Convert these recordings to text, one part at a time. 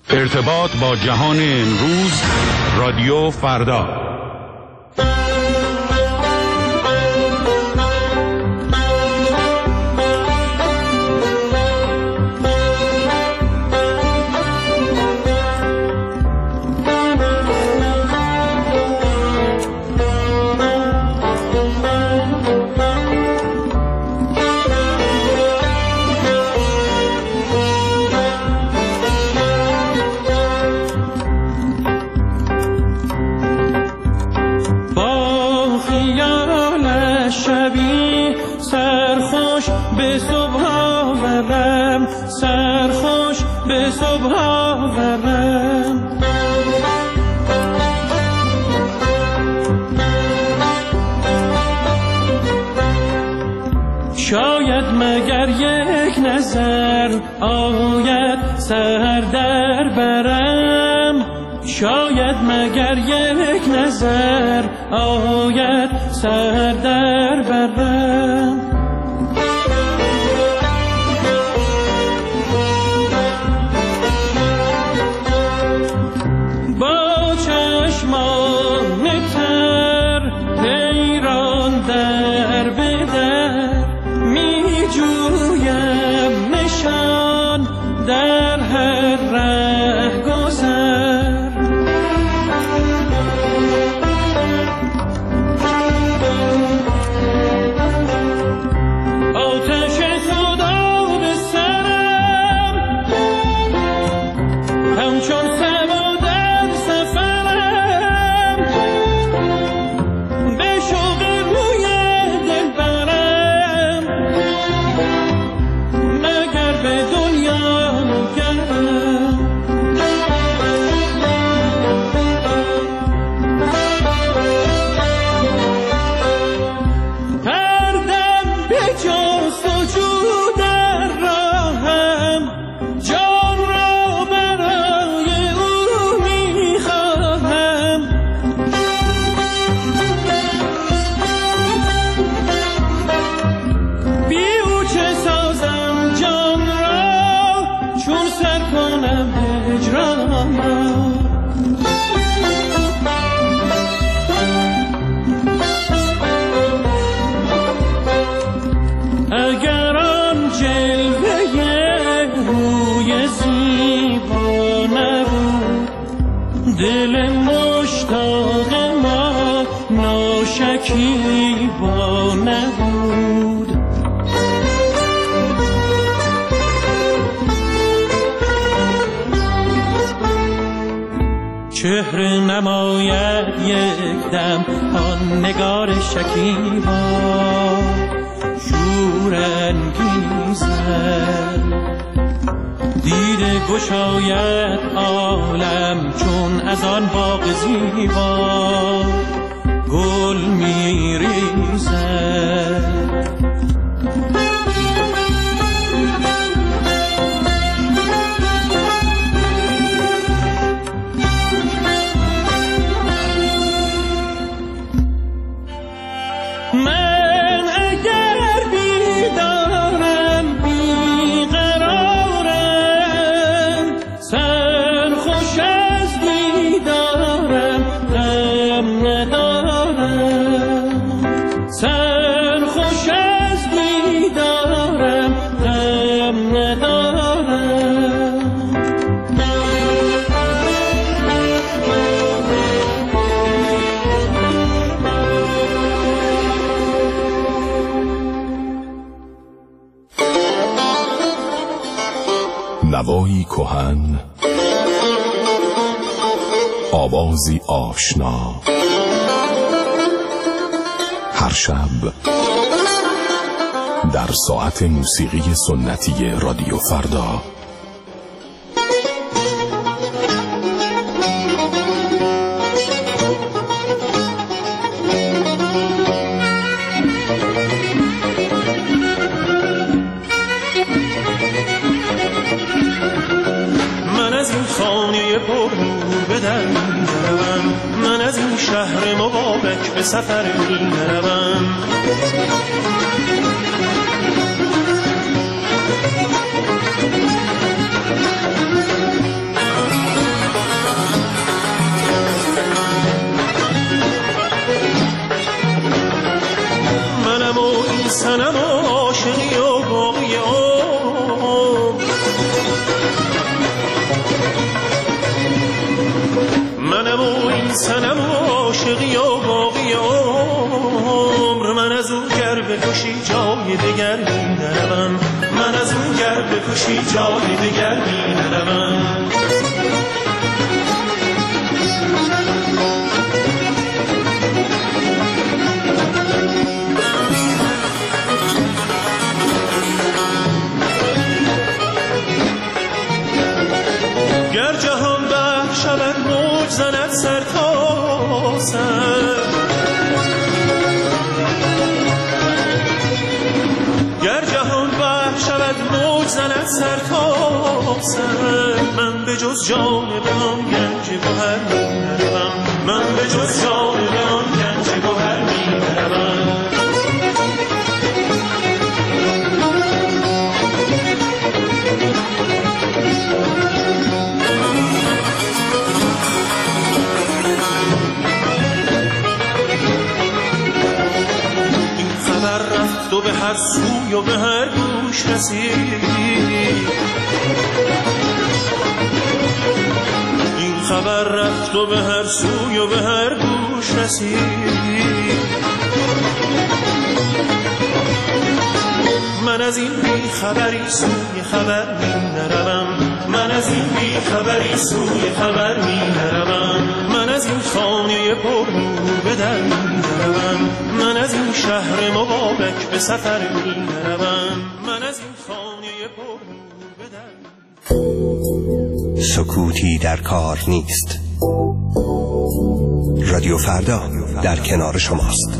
ارتباط با جهان امروز، رادیو فردا. شاید مگر یک نظر آید سر در برم، شاید مگر یک نظر آید سر در برم. با چشمان تر حیران در بدر جویم نشان در هر ره گذر. آتش خدا به سرم همچون سبا در سفرم، به شوق روی دل برم مگر به دنیا گردم. پردم به جستجو در راهم، جان را برای او میخواهم. بی او چه سازم جان را، چون سر کنم هجران را. اگر آن جلوه روی زیبا نبود، دل مشتاق ما ناشکیبا نبود. چهره نماید یک دم آن نگار شکیبا، شورانگیزد دیده گشاید عالم چون از آن باغ زیبا گل میریزد. من اگر بیدارم بیقرارم، سرخوش از دیدارم غم ندارم. سرخوش از دیدارم غم ندارم. نوایی کهن، آوازی آشنا، هر شب در ساعت موسیقی سنتی رادیو فردا. من از این خانه پر به در می‌روم، من از این شهر مبارک به سفر می‌روم. جای دگر می نروم. گر جهان بحر شود موج زند سر تا سر، گر جهان بحر شود موج زند سر تا سر، من به جز جانب آن گنج گوهر می نروم. من به جز جانب آن گنج گوهر می نروم. تو به هر سوی و به هر گوش رسید، این خبر رفت و به هر سوی و به هر گوش رسید. من از این بی خبری سوی خبر می نروم. من از این بی خبری سوی خبر می نروم. من از این خانه پر نور به در می نروم. من از این شهر مبارک به سفر می نروم. من از این خانه پر نور به در. سکوتی در کار نیست. رادیو فردا در کنار شماست.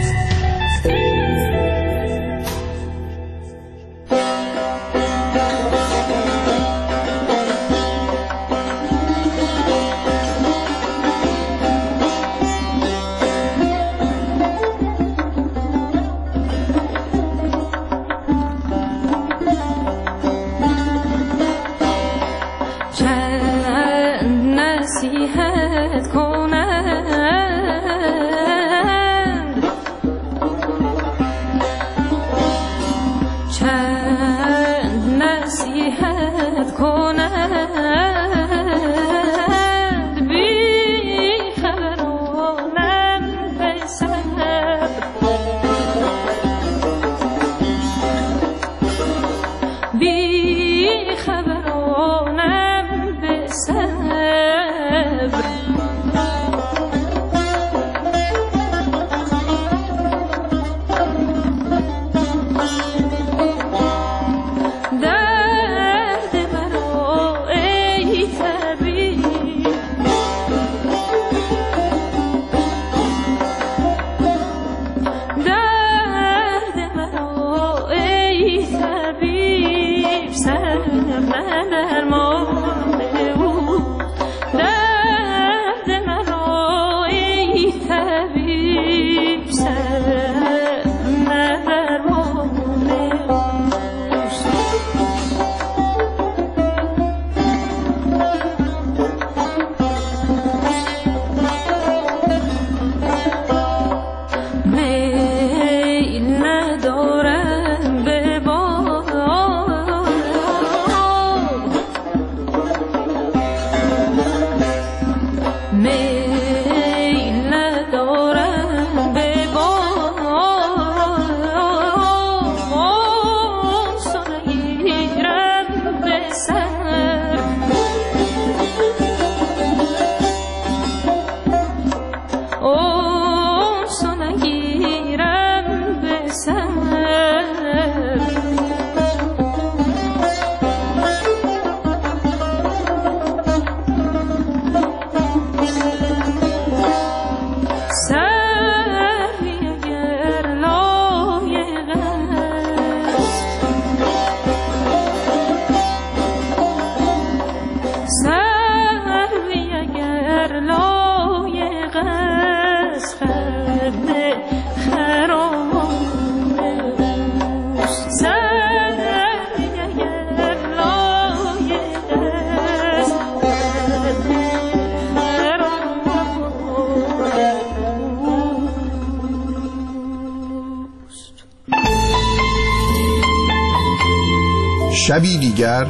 شبی دیگر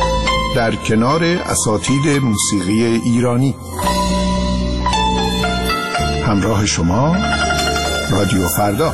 در کنار اساتید موسیقی ایرانی. همراه شما رادیو فردا.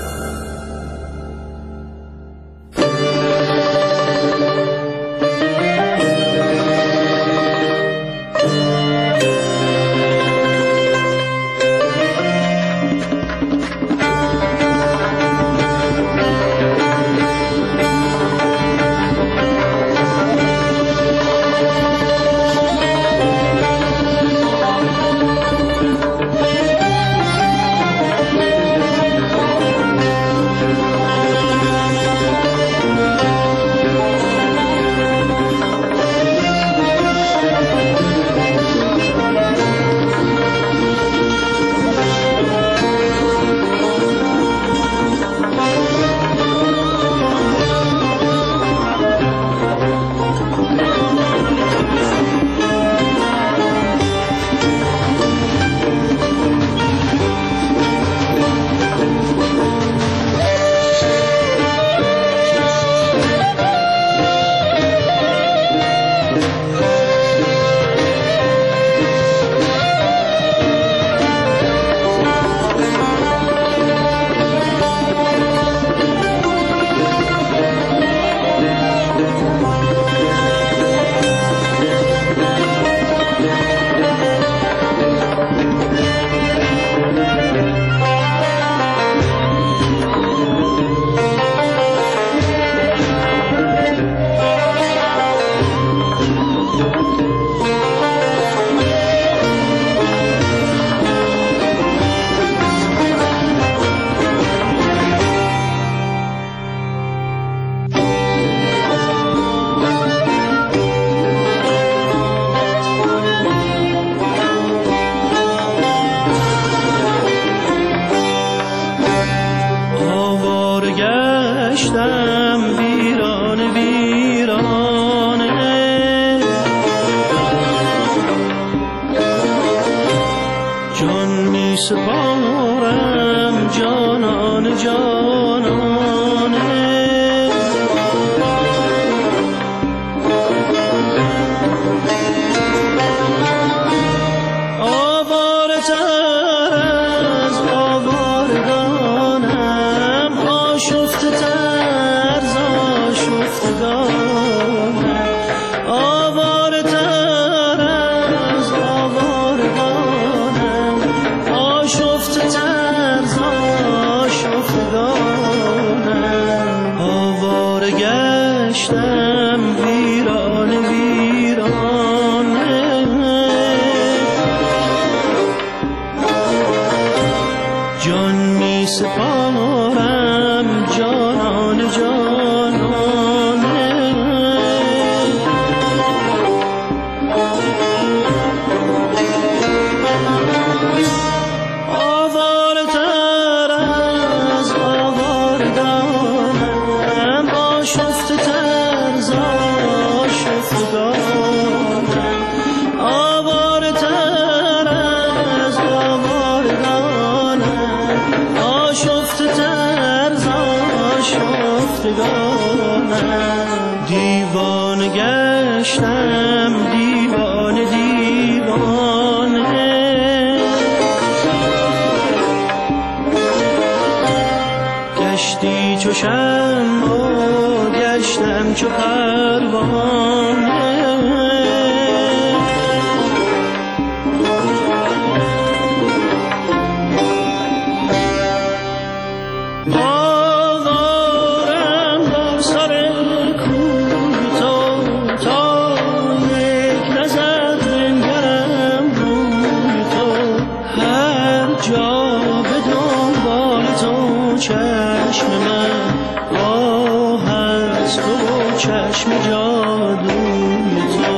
سپارم جانان جانانه. آواره تر از آوارگانم، آشفته تر ز آشفتگانم. آواره تر از آوارگانم، آشفته تر ز آشفتگانم. آواره گشتم ویرانه ویرانه، جان می سپارم جانان جانانه. آواره تر از آوارگانم، آشفته تر ز آشفتگانم. آواره تر از آوارگانم، آشفته تر ز آشفتگانم. دیوانه گشتم دیوانه دیوانه، گشتی چو شمع گشتم چو پروانه. آوارم بر سر کوی تو، تا یک نظر بنگرم روی تو. هر جا به دنبال تو چشم من آه از تو و چشم جادوی تو.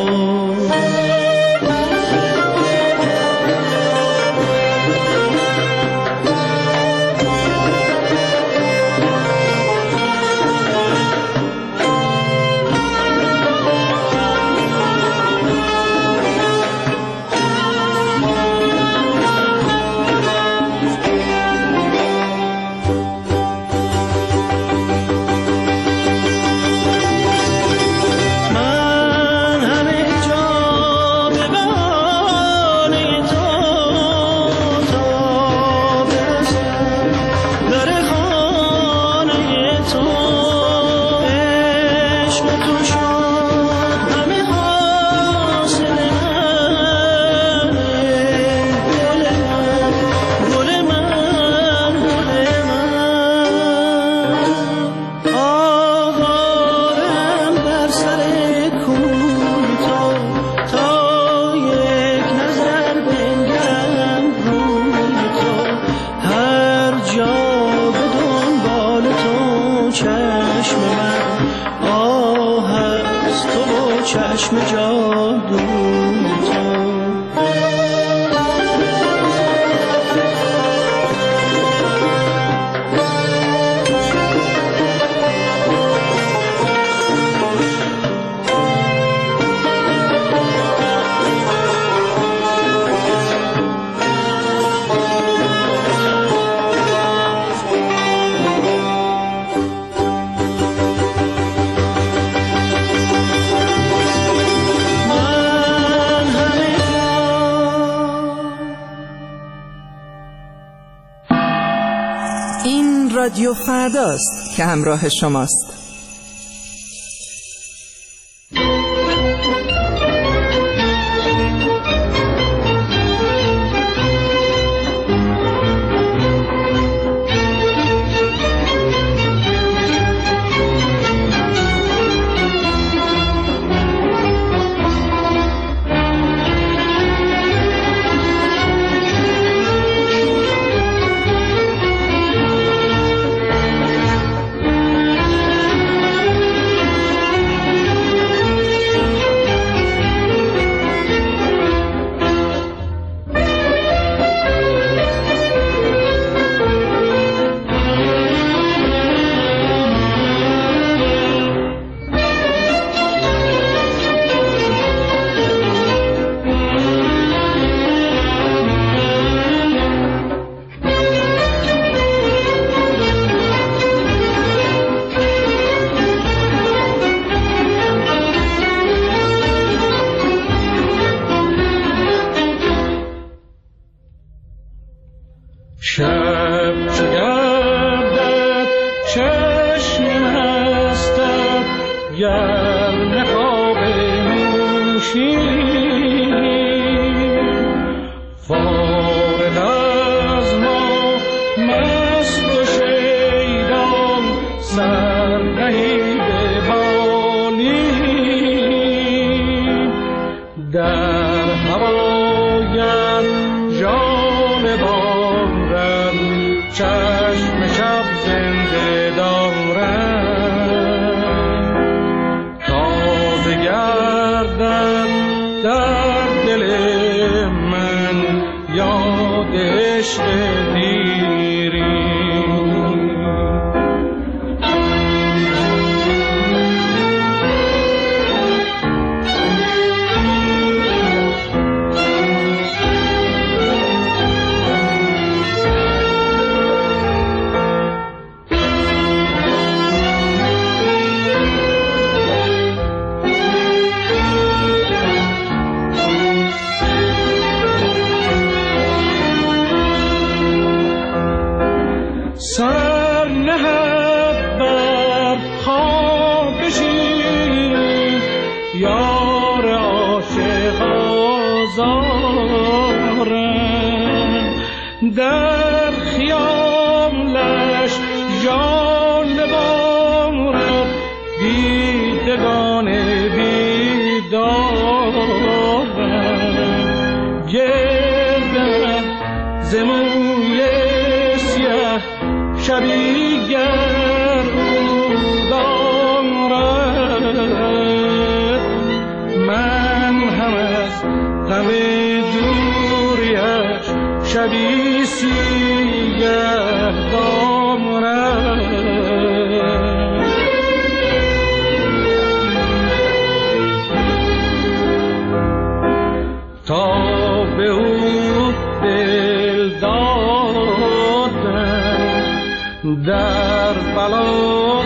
چشم جادوی تو. رادیو فرداست که همراه شماست. فارغ از ما مست و شیدان سر نهیده بالیم در هوایم جانبان رم چشم شب زنده دارم تازه گردد در دل من یاد عشق دیرین. سر نهد بر خواب شیرین یار عاشق آزارم در خیالش جان بارد دیدگان بیدارم گردم زموی سیه شبی گردان دارد من هم از غم دوریش شبی سیه دارد تا به او دل دادم در بلا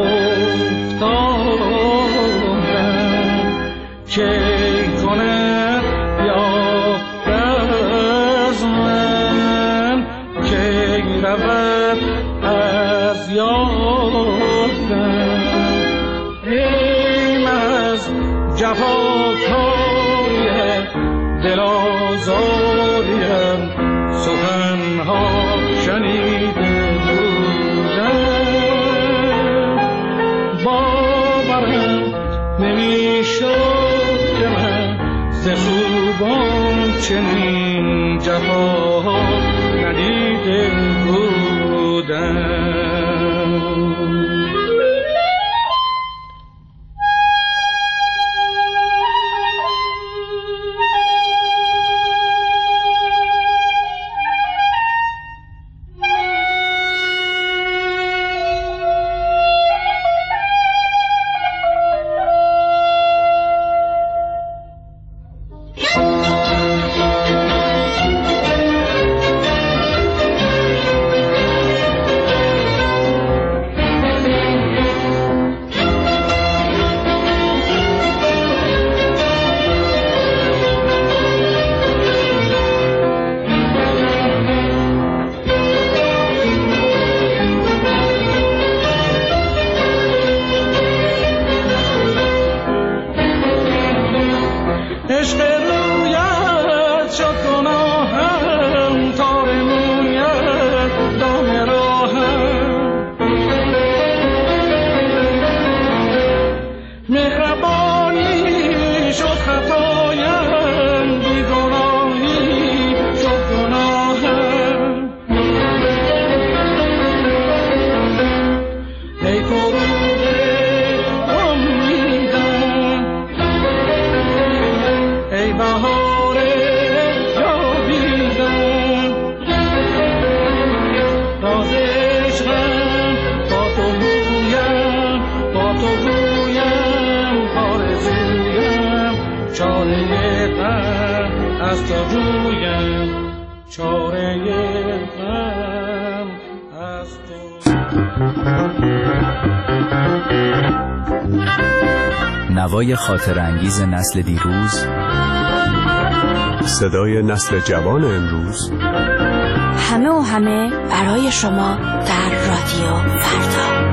افتادم چه کند یاد از من که رود از یادم این از جفاکاری دل آزاریم سخنها شنیده نمیشد که من ز خوبان چنین جفا ندیده بودم. نوای خاطر انگیز نسل دیروز، صدای نسل جوان امروز، همه و همه برای شما در رادیو فردا.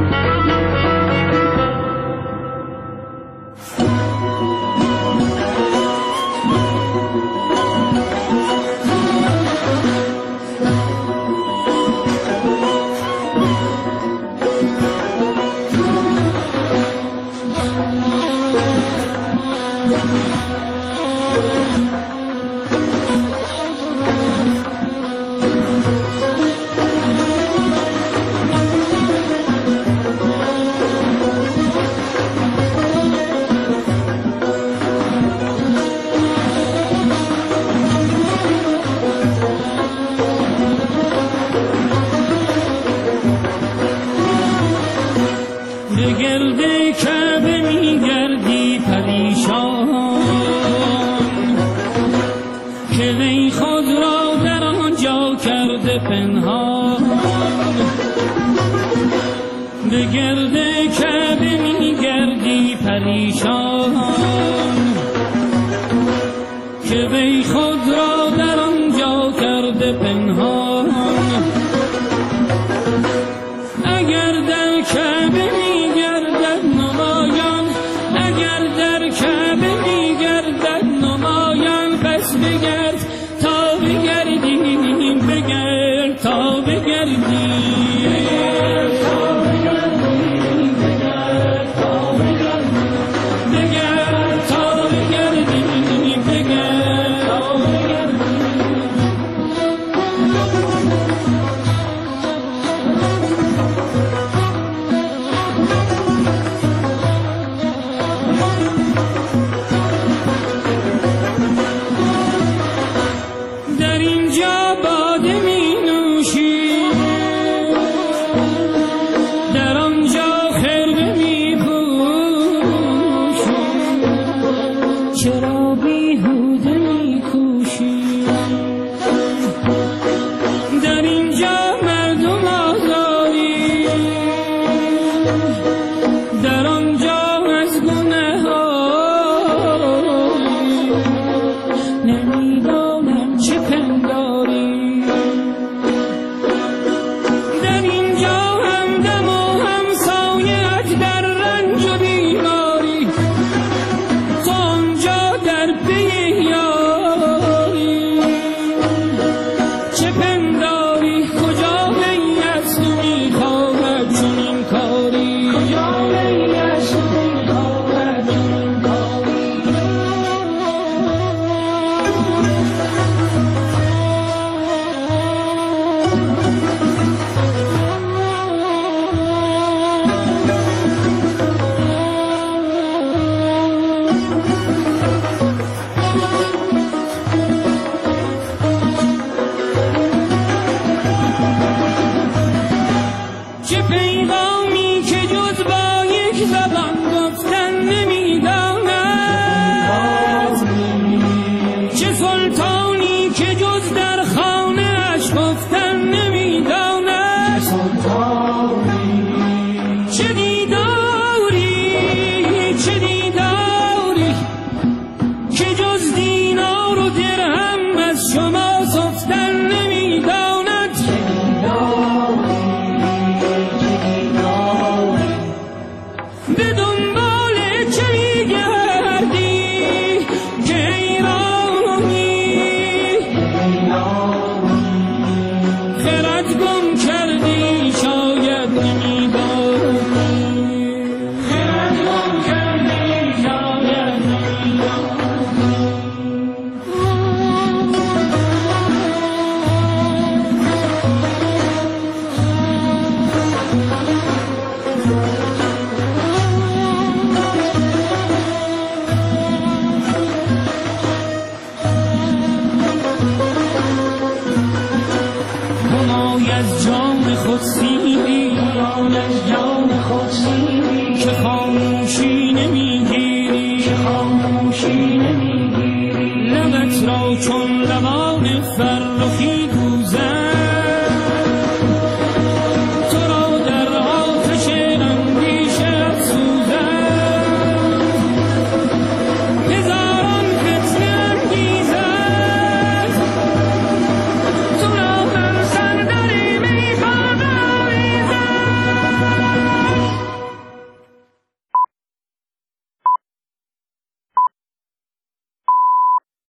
به گرد کعبه میگردی پریشان که وی خود را در آنجا کرده پنهان. اگر در کعبه میگردد نمایان، اگر در کعبه میگردد نمایان، پس بگرد تا بگردی، بگرد تا بگردی. چون لبان فرخی